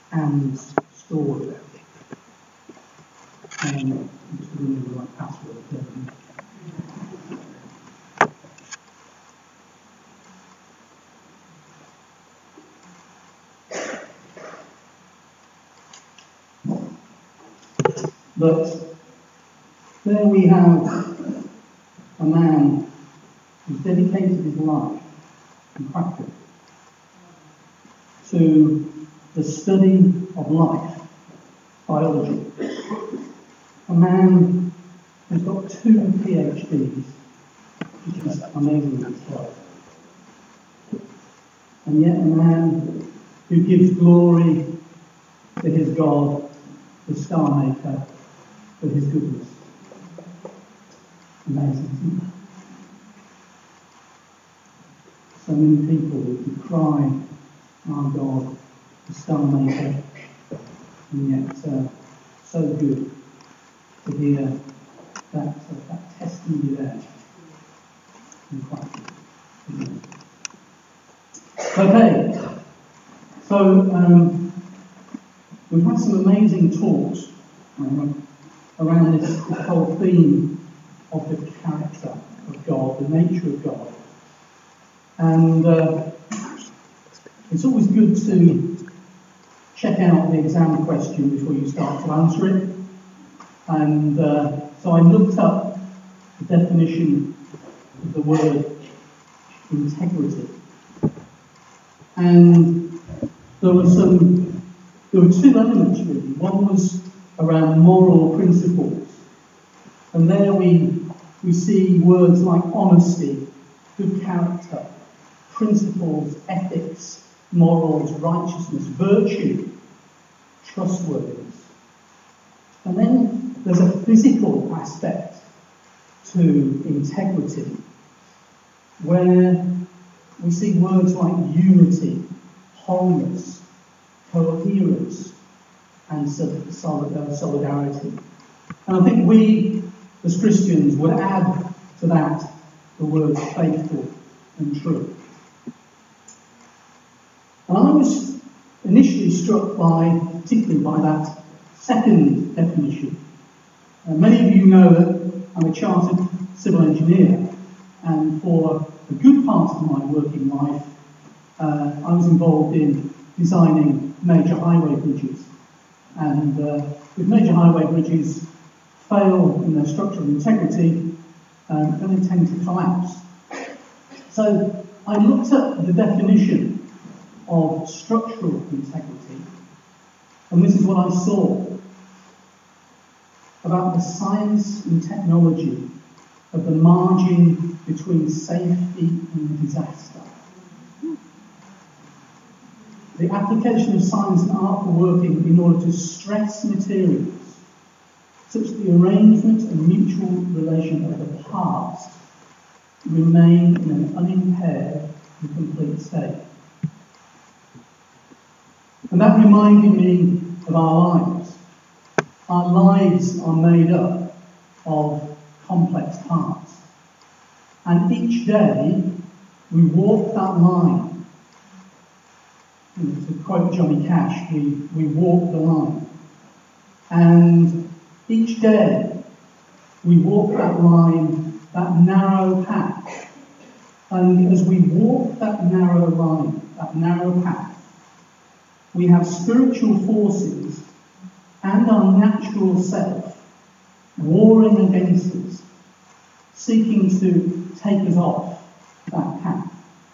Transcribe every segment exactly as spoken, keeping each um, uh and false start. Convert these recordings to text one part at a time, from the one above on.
Anne's story. And I'm just remember the right password. Um, But there we have a man who's dedicated his life in practice to the study of life, biology. A man who's got two PhDs, which is amazing in itself. And yet a man who gives glory to his God, the star maker, for his goodness. Amazing, isn't it? So many people who decry our God, the star maker, and yet uh, so good to hear that, uh, that testimony there. Incredible. Okay, so um, we've had some amazing talks um, around this, this whole theme of the character of God, the nature of God. And uh, it's always good to check out the exam question before you start to answer it. And uh, so I looked up the definition of the word integrity. And there were some, there were two elements really. One was around moral principles. And there we, we see words like honesty, good character, principles, ethics, morals, righteousness, virtue, trustworthiness. And then there's a physical aspect to integrity, where we see words like unity, wholeness, coherence, and solidarity. And I think we, as Christians, would add to that the word faithful and true. And I was initially struck by, particularly by that second definition. Uh, many of you know that I'm a chartered civil engineer, and for a good part of my working life, uh, I was involved in designing major highway bridges. And uh, if major highway bridges fail in their structural integrity, um, then they tend to collapse. So I looked at the definition of structural integrity, and this is what I saw about the science and technology of the margin between safety and disaster. The application of science and art for working in order to stress materials, such that the arrangement and mutual relation of the parts remain in an unimpaired and complete state. And that reminded me of our lives. Our lives are made up of complex parts. And each day we walk that line. You know, to quote Johnny Cash, we, we walk the line. And each day we walk that line, that narrow path. And as we walk that narrow line, that narrow path, we have spiritual forces and our natural self warring against us, seeking to take us off that path.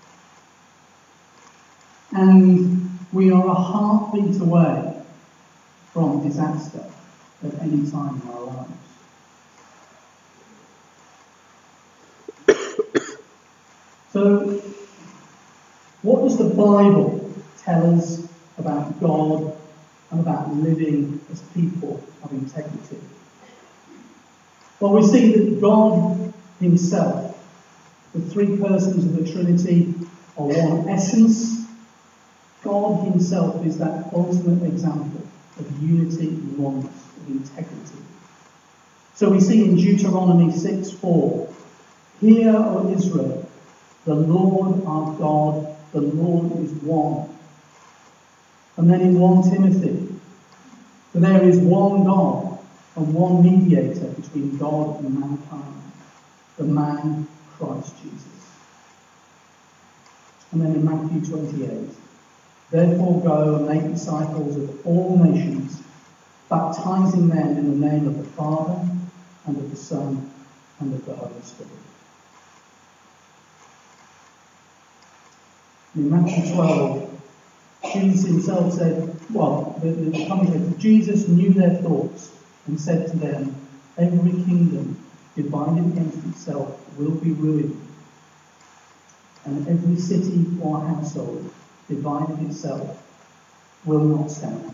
And we are a heartbeat away from disaster at any time in our lives. So, what does the Bible tell us about God and about living as people of integrity? Well, we see that God himself, the three persons of the Trinity, are one essence. God himself is that ultimate example of unity and oneness, of integrity. So we see in Deuteronomy six four, "Hear, O Israel, the Lord our God, the Lord is one. And then in First Timothy, for there is one God and one mediator between God and mankind, the man Christ Jesus. And then in Matthew twenty-eight, therefore go and make disciples of all nations, baptizing them in the name of the Father and of the Son and of the Holy Spirit. In Matthew twelve, Jesus himself said, well, the, the commentator, Jesus knew their thoughts and said to them, every kingdom divided against itself will be ruined, and every city or household divided itself will not stand.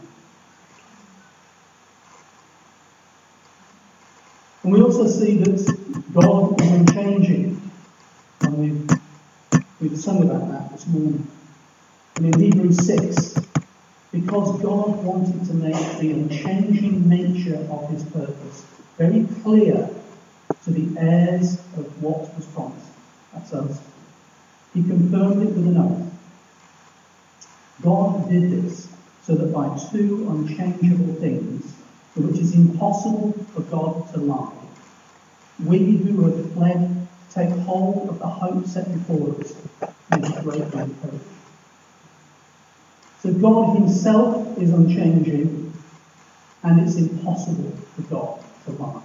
And we also see that God is unchanging, and we've, we've sung about that this morning. And in Hebrews six, because God wanted to make the unchanging nature of his purpose very clear to the heirs of what was promised, that's us, he confirmed it with an oath. God did this so that by two unchangeable things, for which is impossible for God to lie, we who have fled take hold of the hope set before us with great courage. So God himself is unchanging, and it's impossible for God to lie.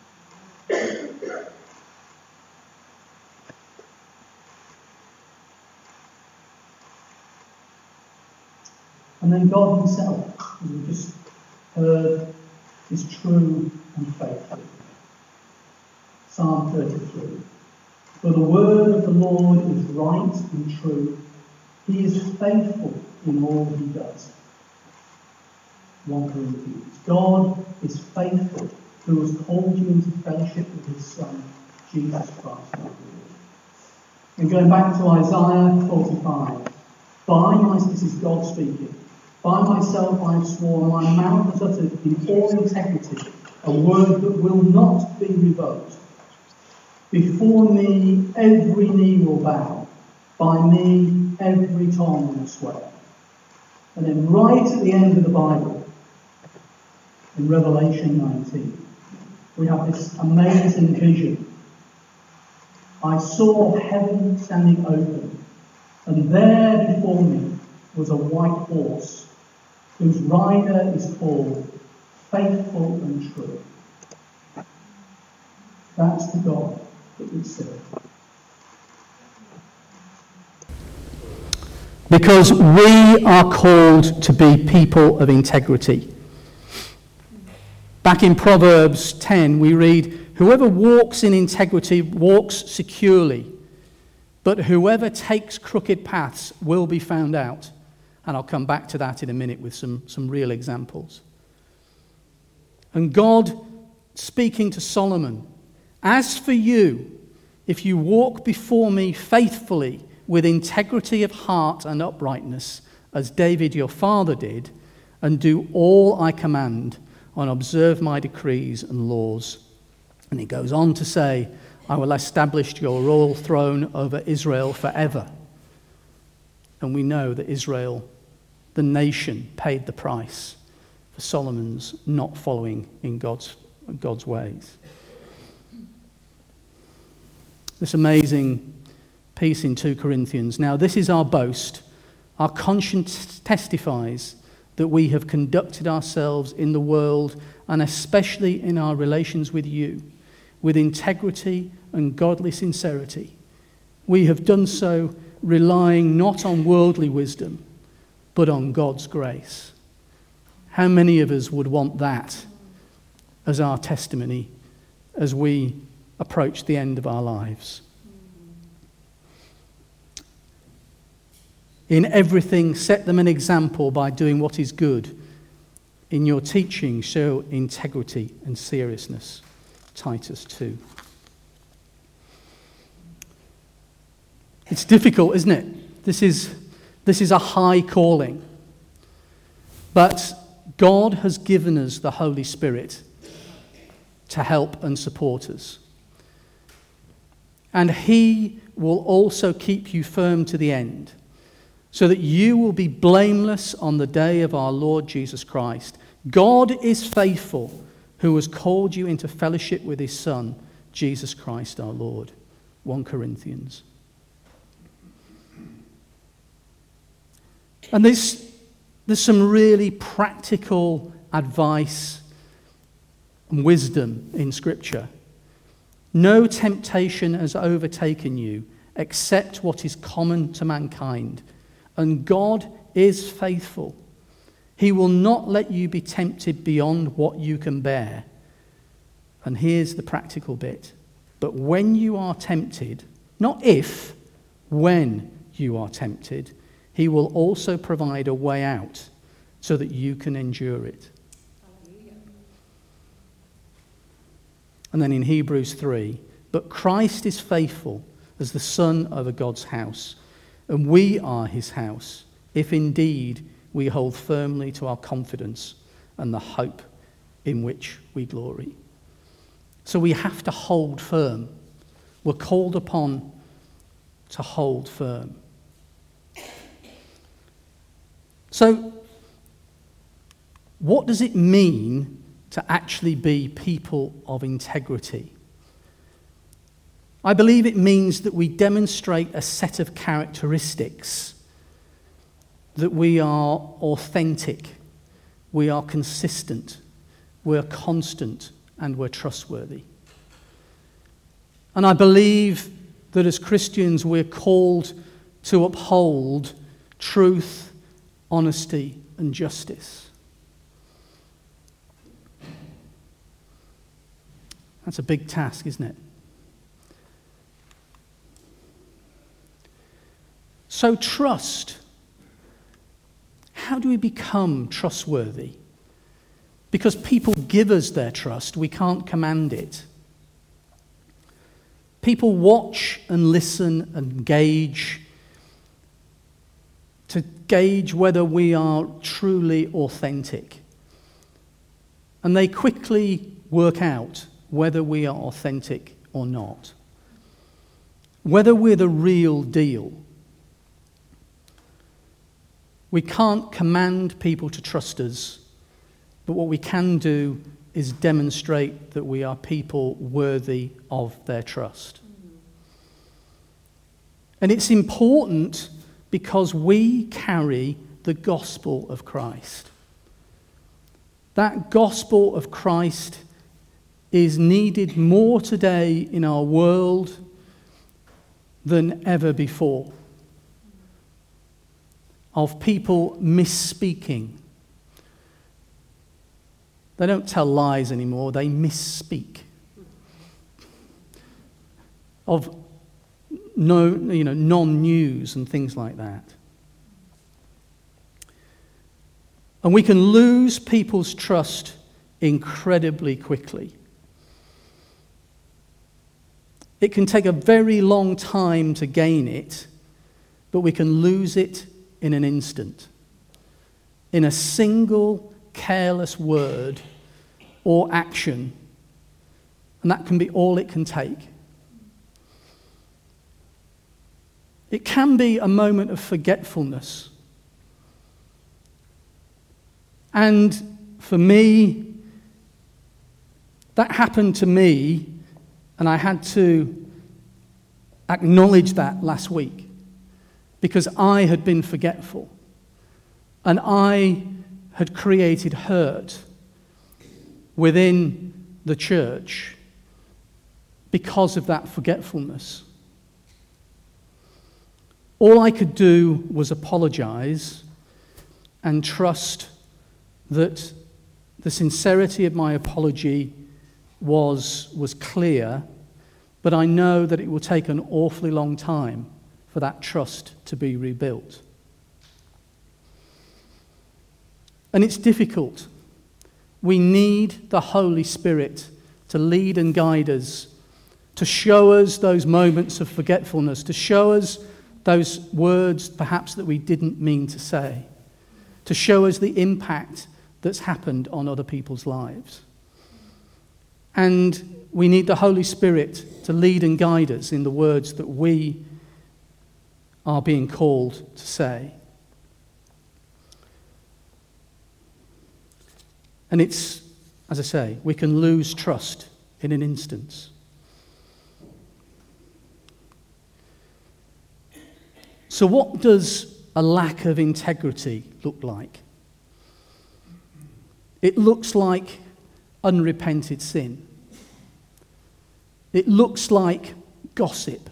And then God himself, as we just heard, is true and faithful. Psalm thirty-three. For the word of the Lord is right and true. He is faithful in all he does. First Corinthians. God is faithful, who has called you into fellowship with his Son, Jesus Christ our Lord. And going back to Isaiah forty-five. By my, this is God speaking, by myself I have sworn, my mouth has uttered in all integrity a word that will not be revoked. Before me every knee will bow, by me every tongue will swear. And then right at the end of the Bible, in Revelation nineteen, we have this amazing vision. I saw heaven standing open, and there before me was a white horse, whose rider is called Faithful and True. That's the God that we serve. Because we are called to be people of integrity. Back in Proverbs ten, we read, whoever walks in integrity walks securely, but whoever takes crooked paths will be found out. And I'll come back to that in a minute with some, some real examples. And God, speaking to Solomon, as for you, if you walk before me faithfully with integrity of heart and uprightness, as David your father did, and do all I command, and observe my decrees and laws. And he goes on to say, I will establish your royal throne over Israel forever. And we know that Israel, the nation, paid the price for Solomon's not following in God's, God's ways. This amazing piece in Second Corinthians. Now this is our boast. Our conscience testifies that we have conducted ourselves in the world, and especially in our relations with you, with integrity and godly sincerity. We have done so relying not on worldly wisdom, but on God's grace. How many of us would want that as our testimony as we approach the end of our lives? In everything, set them an example by doing what is good. In your teaching, show integrity and seriousness. Titus two. It's difficult, isn't it? This is, this is a high calling. But God has given us the Holy Spirit to help and support us. And he will also keep you firm to the end. so that you will be blameless on the day of our Lord Jesus Christ. God is faithful, who has called you into fellowship with his Son, Jesus Christ our Lord. First Corinthians. And there's, there's some really practical advice and wisdom in Scripture. No temptation has overtaken you except what is common to mankind. And God is faithful. He will not let you be tempted beyond what you can bear. And here's the practical bit. But when you are tempted, not if, when you are tempted, he will also provide a way out so that you can endure it. And then in Hebrews three, but Christ is faithful as the Son of a God's house, and we are his house, if indeed we hold firmly to our confidence and the hope in which we glory. So we have to hold firm. We're called upon to hold firm. So, what does it mean to actually be people of integrity? I believe it means that we demonstrate a set of characteristics, that we are authentic, we are consistent, we're constant, and we're trustworthy. And I believe that as Christians we're called to uphold truth, honesty, and justice. That's a big task, isn't it? So trust. How do we become trustworthy? Because people give us their trust, we can't command it. People watch and listen and gauge to gauge whether we are truly authentic. And they quickly work out whether we are authentic or not. Whether we're the real deal. We can't command people to trust us, but what we can do is demonstrate that we are people worthy of their trust. And it's important because we carry the gospel of Christ. That gospel of Christ is needed more today in our world than ever before. Of people misspeaking. They don't tell lies anymore, they misspeak. Of no, you know, non-news and things like that. And we can lose people's trust incredibly quickly. It can take a very long time to gain it, but we can lose it in an instant. In a single careless word or action. And that can be all it can take. It can be a moment of forgetfulness. And for me, that happened to me, and I had to acknowledge that last week because I had been forgetful and I had created hurt within the church because of that forgetfulness. All I could do was apologize and trust that the sincerity of my apology was, was clear, but I know that it will take an awfully long time for that trust to be rebuilt. And it's difficult. We need the Holy Spirit to lead and guide us, to show us those moments of forgetfulness, to show us those words perhaps that we didn't mean to say, to show us the impact that's happened on other people's lives. And we need the Holy Spirit to lead and guide us in the words that we are being called to say. And it's, as I say, we can lose trust in an instant. So what does a lack of integrity look like? It looks like unrepented sin. It looks like gossip,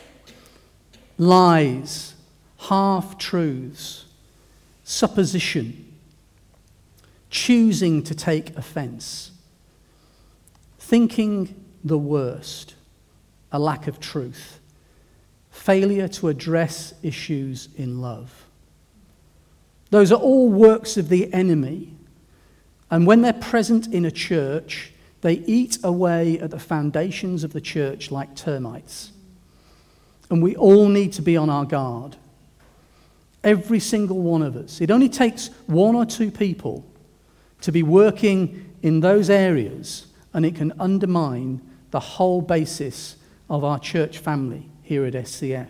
lies, half-truths, supposition, choosing to take offense, thinking the worst, a lack of truth, failure to address issues in love. Those are all works of the enemy. And when they're present in a church, they eat away at the foundations of the church like termites. And we all need to be on our guard. Every single one of us. It only takes one or two people to be working in those areas, and it can undermine the whole basis of our church family here at S C F.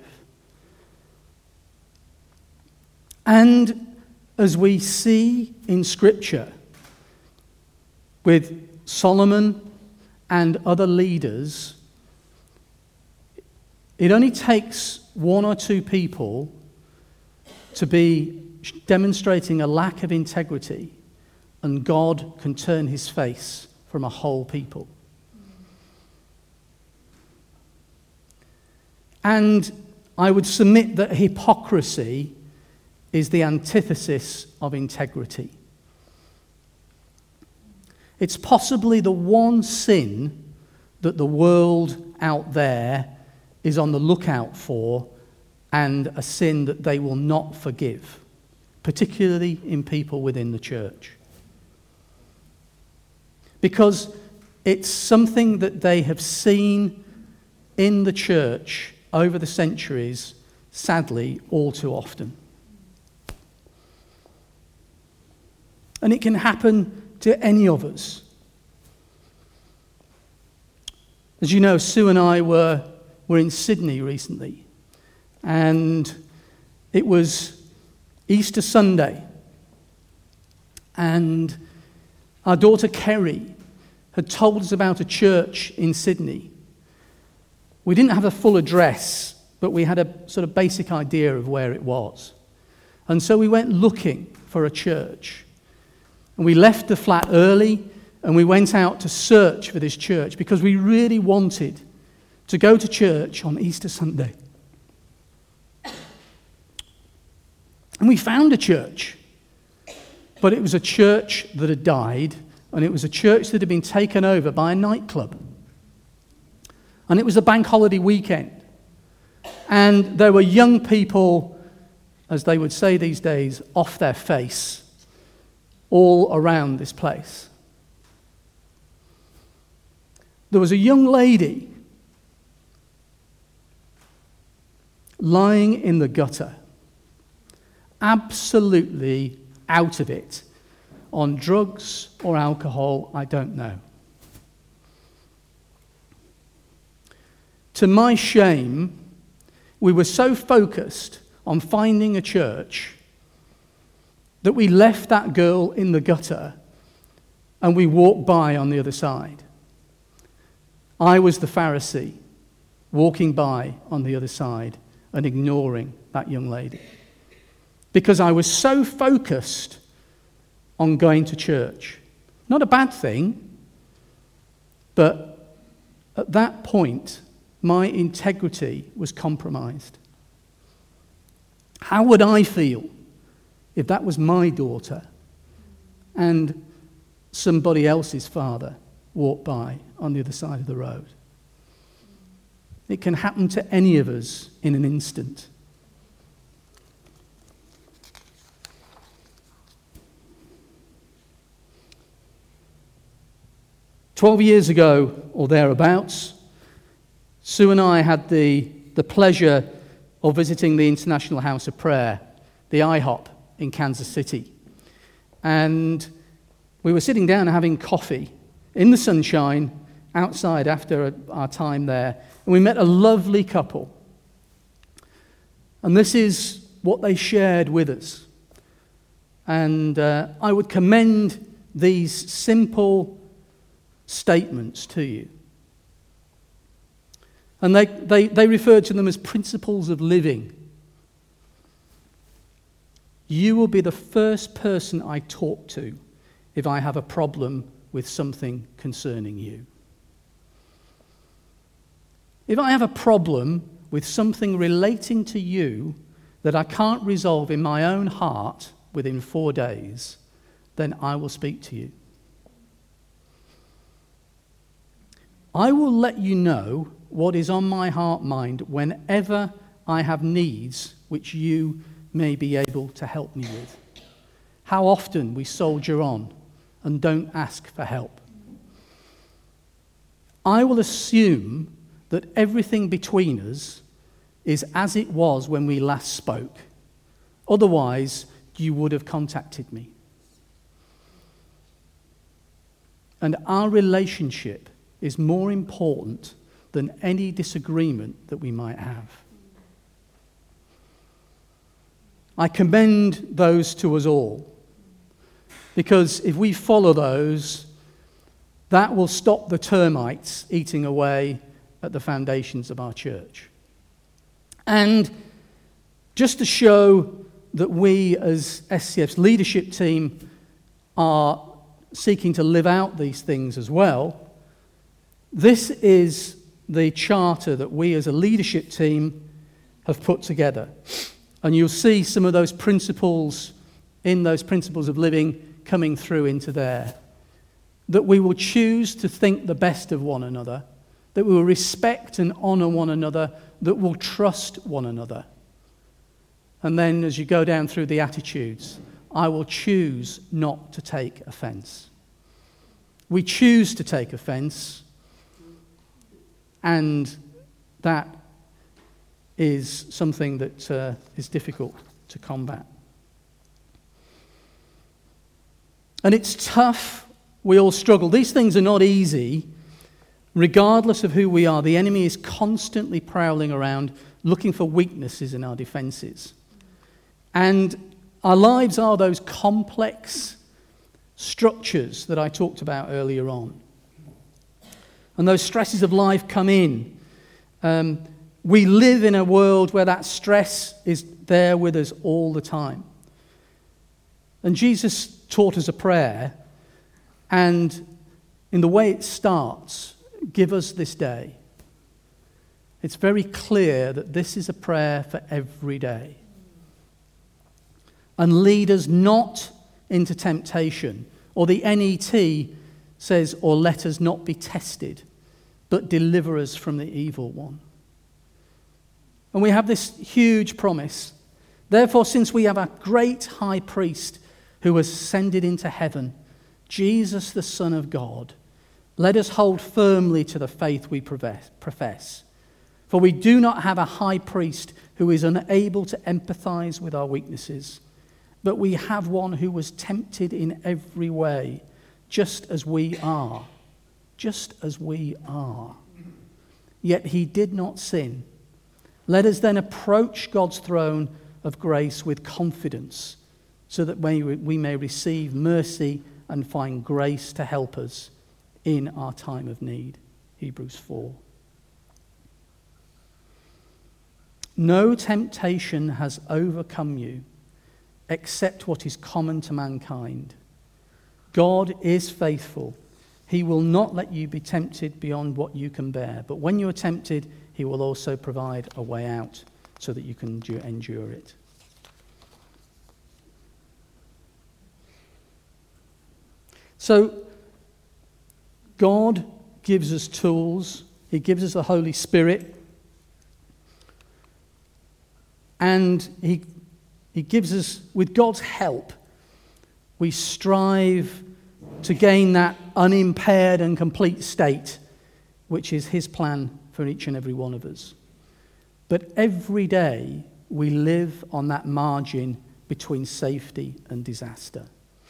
And as we see in Scripture, with Solomon and other leaders, it only takes one or two people to be demonstrating a lack of integrity, and God can turn his face from a whole people. And I would submit that hypocrisy is the antithesis of integrity. It's possibly the one sin that the world out there is on the lookout for, and a sin that they will not forgive, particularly in people within the church. Because it's something that they have seen in the church over the centuries, sadly, all too often. And it can happen to any of us. As you know, Sue and I were, were in Sydney recently, and it was Easter Sunday, and our daughter Kerry had told us about a church in Sydney. We didn't have a full address, but we had a sort of basic idea of where it was. And so we went looking for a church. And we left the flat early, and we went out to search for this church because we really wanted to go to church on Easter Sunday. And we found a church, but it was a church that had died, and it was a church that had been taken over by a nightclub. And it was a bank holiday weekend. And there were young people, as they would say these days, off their face, all around this place. There was a young lady lying in the gutter, absolutely out of it, on drugs or alcohol, I don't know. To my shame, we were so focused on finding a church that we left that girl in the gutter and we walked by on the other side. I was the Pharisee walking by on the other side and ignoring that young lady because I was so focused on going to church. Not a bad thing, but at that point, my integrity was compromised. How would I feel if that was my daughter and somebody else's father walked by on the other side of the road? It can happen to any of us in an instant. Twelve years ago, or thereabouts, Sue and I had the, the pleasure of visiting the International House of Prayer, the I HOP in Kansas City. And we were sitting down and having coffee in the sunshine outside after our time there. And we met a lovely couple. And this is what they shared with us. And uh, I would commend these simple statements to you. And they, they, they refer to them as principles of living. You will be the first person I talk to if I have a problem with something concerning you. If I have a problem with something relating to you that I can't resolve in my own heart within four days, then I will speak to you. I will let you know what is on my heart mind whenever I have needs which you may be able to help me with. How often we soldier on and don't ask for help. I will assume that everything between us is as it was when we last spoke. Otherwise, you would have contacted me. And our relationship is more important than any disagreement that we might have. I commend those to us all, because if we follow those, that will stop the termites eating away at the foundations of our church. And just to show that we as S C F's leadership team are seeking to live out these things as well, this is the charter that we as a leadership team have put together. And you'll see some of those principles in those principles of living coming through into there. That we will choose to think the best of one another, that we will respect and honour one another, that we'll trust one another. And then as you go down through the attitudes, I will choose not to take offence. We choose to take offence, and that is something that uh, is difficult to combat. And it's tough. We all struggle. These things are not easy. Regardless of who we are, the enemy is constantly prowling around looking for weaknesses in our defenses. And our lives are those complex structures that I talked about earlier on. And those stresses of life come in. Um, we live in a world where that stress is there with us all the time. And Jesus taught us a prayer, and in the way it starts, give us this day. It's very clear that this is a prayer for every day. And lead us not into temptation, or the N E T says, or let us not be tested, but deliver us from the evil one. And we have this huge promise. Therefore, since we have a great high priest who has ascended into heaven, Jesus, the Son of God, let us hold firmly to the faith we profess. For we do not have a high priest who is unable to empathize with our weaknesses, but we have one who was tempted in every way, just as we are. Just as we are. Yet he did not sin. Let us then approach God's throne of grace with confidence, so that we may receive mercy and find grace to help us in our time of need. Hebrews four. No temptation has overcome you except what is common to mankind. God is faithful. He will not let you be tempted beyond what you can bear. But when you are tempted, he will also provide a way out so that you can endure it. So, God gives us tools. He gives us the Holy Spirit. And he, he gives us, with God's help, we strive to gain that unimpaired and complete state, which is his plan for each and every one of us. But every day we live on that margin between safety and disaster.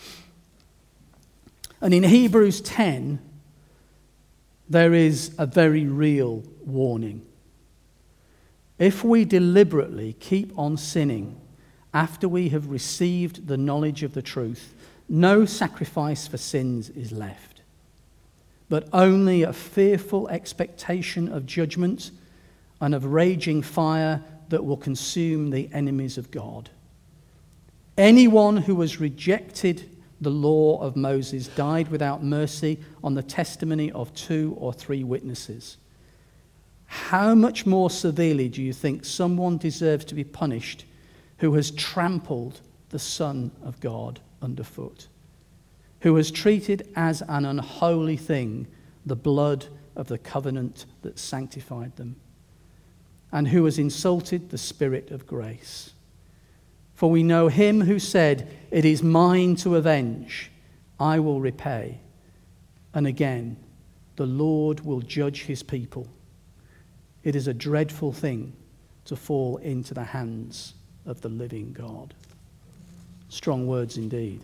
And in Hebrews ten, there is a very real warning. If we deliberately keep on sinning after we have received the knowledge of the truth, no sacrifice for sins is left, but only a fearful expectation of judgment and of raging fire that will consume the enemies of God. Anyone who has rejected the law of Moses died without mercy on the testimony of two or three witnesses. How much more severely do you think someone deserves to be punished who has trampled the Son of God underfoot, who has treated as an unholy thing the blood of the covenant that sanctified them, and who has insulted the Spirit of grace? For we know him who said, "It is mine to avenge, I will repay." And again, the Lord will judge his people. It is a dreadful thing to fall into the hands of the living God. Strong words indeed.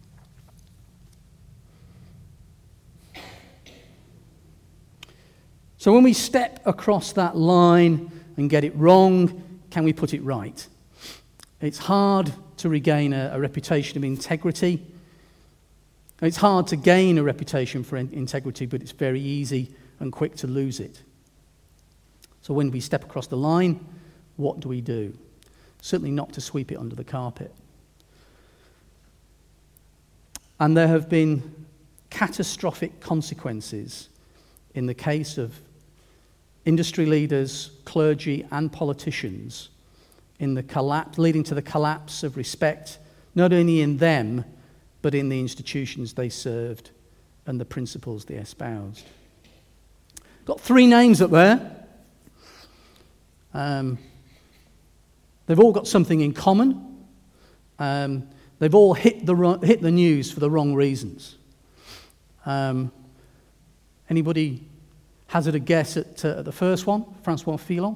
So when we step across that line and get it wrong, can we put it right? It's hard to regain a, a reputation of integrity. It's hard to gain a reputation for in- integrity, but it's very easy and quick to lose it. So when we step across the line, what do we do? Certainly not to sweep it under the carpet. And there have been catastrophic consequences in the case of industry leaders, clergy, and politicians in the collapse, leading to the collapse of respect, not only in them, but in the institutions they served and the principles they espoused. Got three names up there. Um, they've all got something in common. Um, they've all hit the ro- hit the news for the wrong reasons. Um, anybody hazard a guess at, uh, at the first one? Francois Fillon?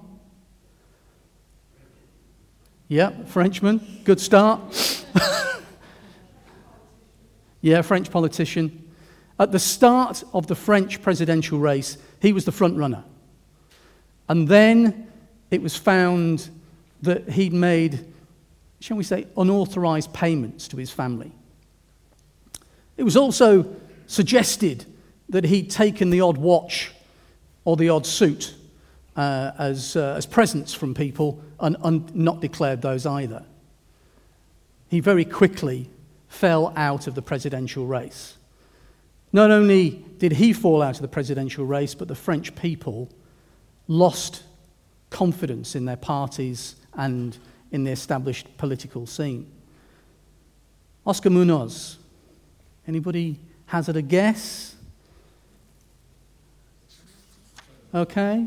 Yeah, Frenchman. Good start. Yeah, French politician. At the start of the French presidential race, he was the front runner. And then it was found that he'd made, shall we say, unauthorized payments to his family. It was also suggested that he'd taken the odd watch or the odd suit uh, as, uh, as presents from people and, and not declared those either. He very quickly fell out of the presidential race. Not only did he fall out of the presidential race, but the French people lost confidence in their parties and in the established political scene. Oscar Munoz. Anybody hazard a guess? Okay.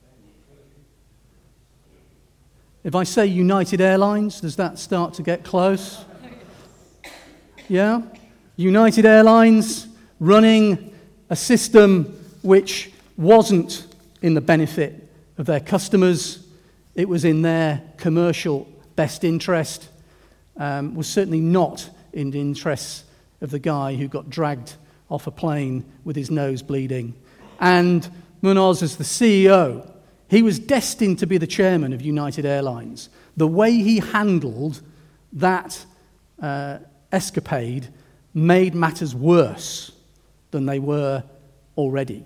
If I say United Airlines, does that start to get close? Yeah? United Airlines running a system which wasn't in the benefit of their customers. It was in their commercial best interest. Um, was certainly not in the interests of the guy who got dragged off a plane with his nose bleeding. And Munoz, as the C E O, he was destined to be the chairman of United Airlines. The way he handled that uh, escapade made matters worse than they were already.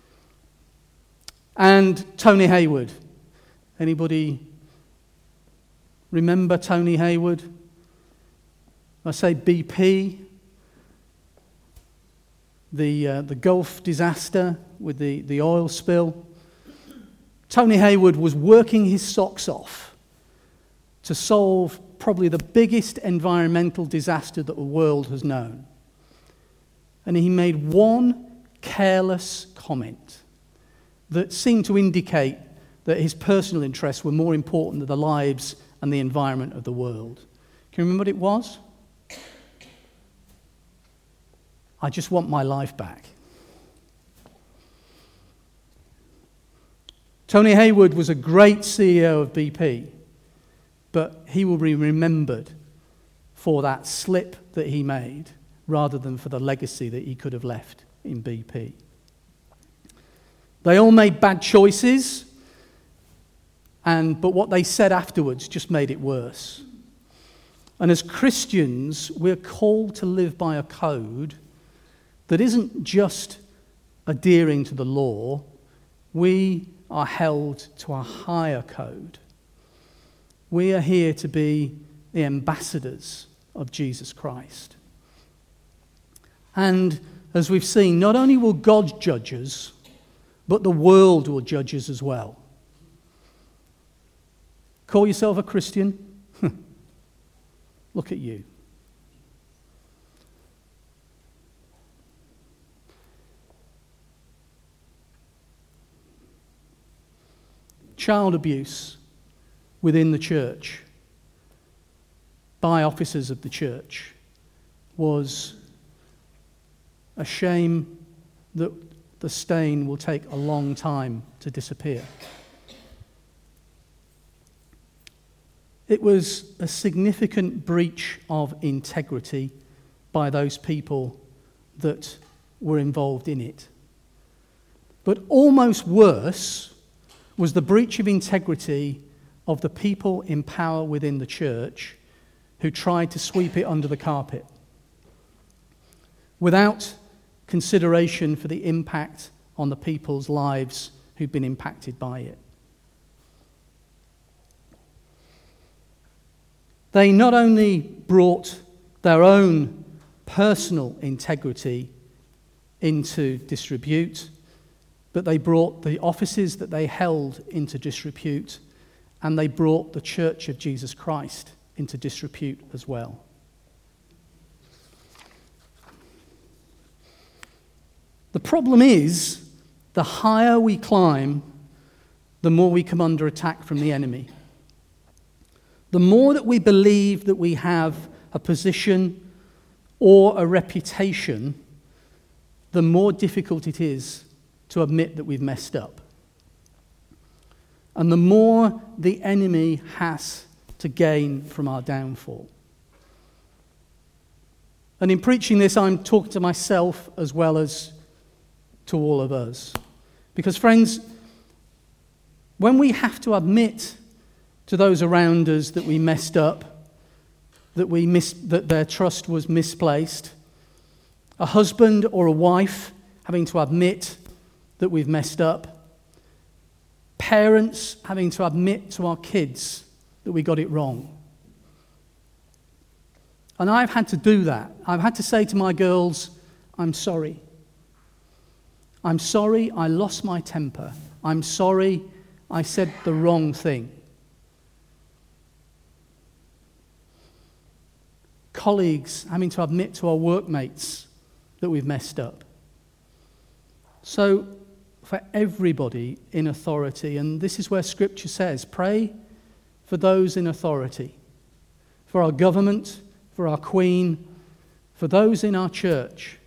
And Tony Hayward. Anybody remember Tony Hayward? I say B P, the uh, the Gulf disaster with the, the oil spill. Tony Hayward was working his socks off to solve probably the biggest environmental disaster that the world has known. And he made one careless comment that seemed to indicate that his personal interests were more important than the lives and the environment of the world. Can you remember what it was? I just want my life back. Tony Hayward was a great C E O of B P, but he will be remembered for that slip that he made rather than for the legacy that he could have left in B P. They all made bad choices, and but what they said afterwards just made it worse. And as Christians, we're called to live by a code that isn't just adhering to the law. We are held to a higher code. We are here to be the ambassadors of Jesus Christ. And as we've seen, not only will God judge us, but the world will judge us as well. Call yourself a Christian? Look at you. Child abuse within the church by officers of the church was a shame that the stain will take a long time to disappear. It was a significant breach of integrity by those people that were involved in it. But almost worse was the breach of integrity of the people in power within the church who tried to sweep it under the carpet without consideration for the impact on the people's lives who'd been impacted by it. They not only brought their own personal integrity into disrepute, but they brought the offices that they held into disrepute, and they brought the Church of Jesus Christ into disrepute as well. The problem is, the higher we climb, the more we come under attack from the enemy. The more that we believe that we have a position or a reputation, the more difficult it is to admit that we've messed up. And the more the enemy has to gain from our downfall. And in preaching this, I'm talking to myself as well as to all of us. Because, friends, when we have to admit to those around us that we messed up, that we mis- that their trust was misplaced, a husband or a wife having to admit that we've messed up, parents having to admit to our kids that we got it wrong. And I've had to do that. I've had to say to my girls, I'm sorry. I'm sorry I lost my temper. I'm sorry I said the wrong thing. Colleagues having to admit to our workmates that we've messed up. So, for everybody in authority, and this is where Scripture says, pray for those in authority, for our government, for our Queen, for those in our church.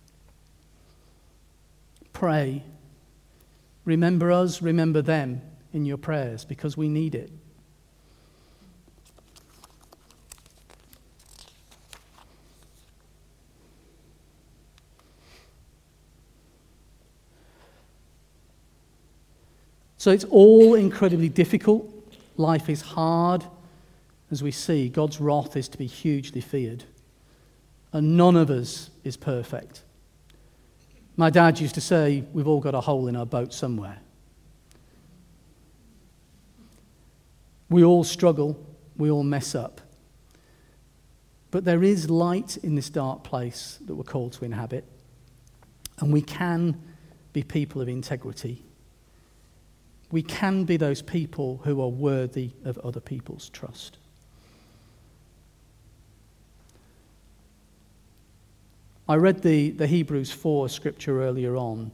Pray. Remember us, remember them in your prayers, because we need it. So it's all incredibly difficult. Life is hard. As we see, God's wrath is to be hugely feared. And none of us is perfect. My dad used to say, we've all got a hole in our boat somewhere. We all struggle. We all mess up. But there is light in this dark place that we're called to inhabit. And we can be people of integrity. We can be those people who are worthy of other people's trust. I read the, the Hebrews four scripture earlier on.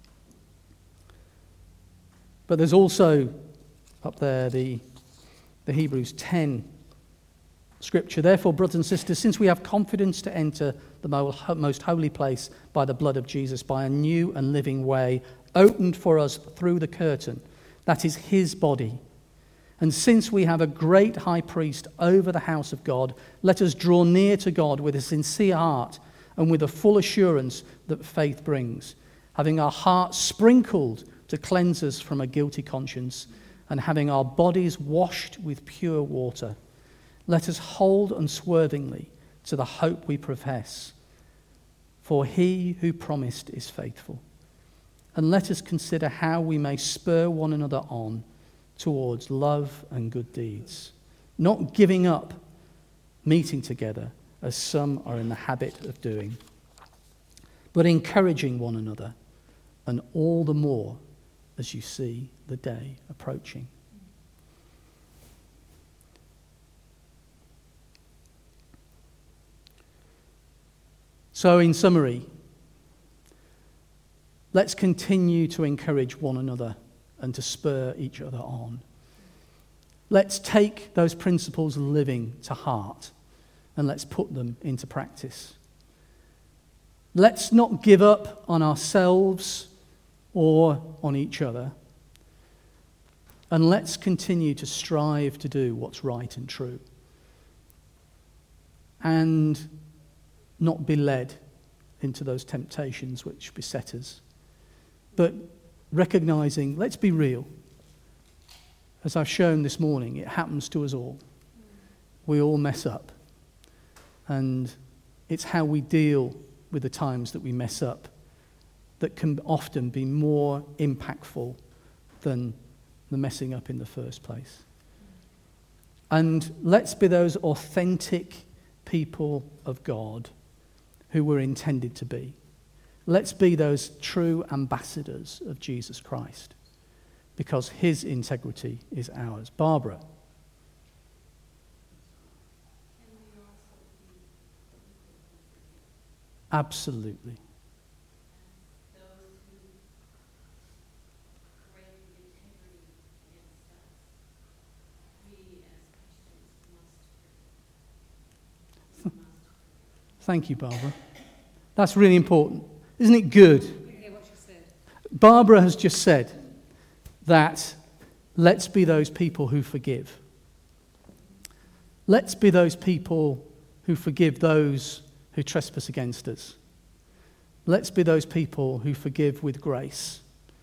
But there's also up there the, the Hebrews ten scripture. Therefore, brothers and sisters, since we have confidence to enter the most holy place by the blood of Jesus, by a new and living way opened for us through the curtain, that is his body. And since we have a great high priest over the house of God, let us draw near to God with a sincere heart and with a full assurance that faith brings, having our hearts sprinkled to cleanse us from a guilty conscience, and having our bodies washed with pure water. Let us hold unswervingly to the hope we profess, for he who promised is faithful. And let us consider how we may spur one another on towards love and good deeds, not giving up meeting together as some are in the habit of doing, but encouraging one another, and all the more as you see the day approaching. So, in summary, let's continue to encourage one another and to spur each other on. Let's take those principles of living to heart and let's put them into practice. Let's not give up on ourselves or on each other. And let's continue to strive to do what's right and true. And not be led into those temptations which beset us. But recognizing, let's be real. As I've shown this morning, it happens to us all. We all mess up. And it's how we deal with the times that we mess up that can often be more impactful than the messing up in the first place. And let's be those authentic people of God who we're intended to be. Let's be those true ambassadors of Jesus Christ, because his integrity is ours. Barbara. Absolutely. Thank you, Barbara. That's really important. Isn't it good? Yeah, what she said. Barbara has just said that let's be those people who forgive. Let's be those people who forgive those who trespass against us. Let's be those people who forgive with grace.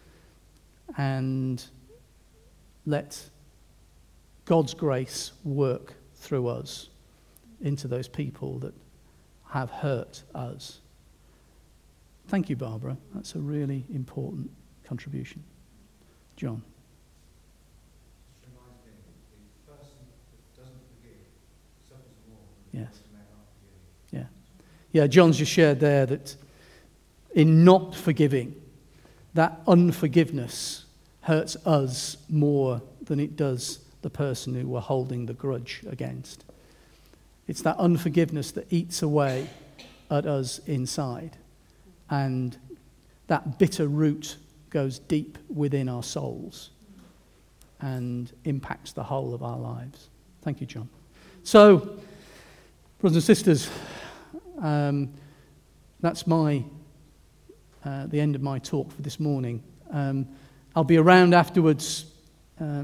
And let God's grace work through us into those people that have hurt us. Thank you, Barbara. That's a really important contribution. John. This reminds me, the person that doesn't forgive suffers more than the Yes. person that not forgiving. Yeah. Yeah, John's just shared there that in not forgiving, that unforgiveness hurts us more than it does the person who we're holding the grudge against. It's that unforgiveness that eats away at us inside. And that bitter root goes deep within our souls and impacts the whole of our lives. Thank you, John. So, brothers and sisters, um, that's my uh, the end of my talk for this morning. Um, I'll be around afterwards. Um,